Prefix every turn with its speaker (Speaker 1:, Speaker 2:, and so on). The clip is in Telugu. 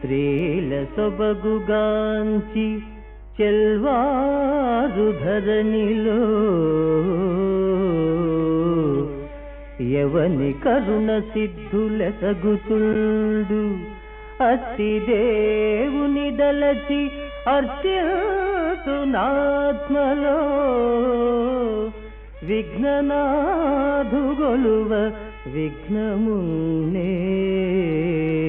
Speaker 1: స్త్రీల సొబగుగాంచి చెల్వారు ధరణిలో ఎవని కరుణ సిద్ధులెసగుచుండు అట్టి దేవుని దలచి అర్చితునాత్మలో విఘ్ననాథు గొలువ విఘ్నమున్నే